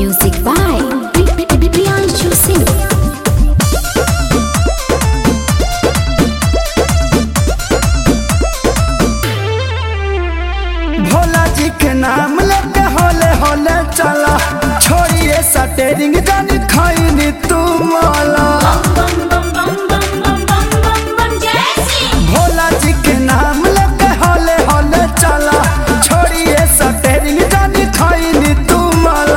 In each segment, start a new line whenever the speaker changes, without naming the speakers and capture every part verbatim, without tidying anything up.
Music by Priyanshu Singh.
Bhola ji के नाम लेके होले होले चला, छोड़िए सटेरिंग जानी खाई तू माला। भोला जी के नाम लेके होले होले चला, छोड़िए सटेरिंग जानी खाई तू माला।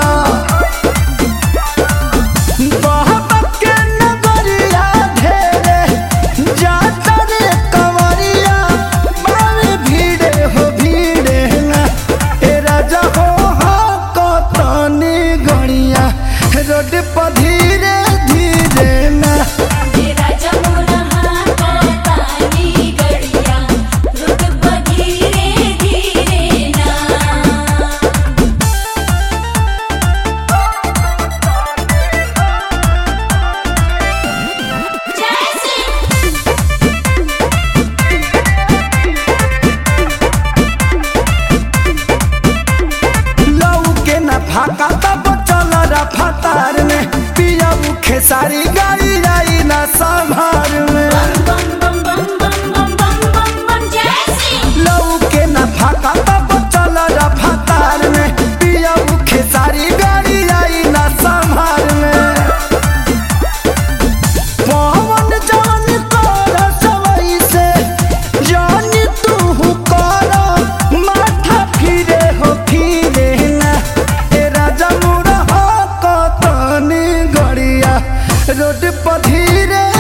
बाबा के नगरिया ढेरे जाता रे कंवरिया, बावे भीड़े हो भीड़े ना ए राजा हो हो कतनी गड़िया, रोड पर धीरे धीरे ना। भाका तब चल रफ्तार में, पिया मुखे सारी गाड़ी जाई ना संभार में। लऊ के ना भाका तब चल रफ्तार में, पिया मुखे सारी गाड़ी जाई ना संभार में। पवन जान कर सवई से जानी तू कर, माथा फिरे हो फिरे ना रोड पर धीरे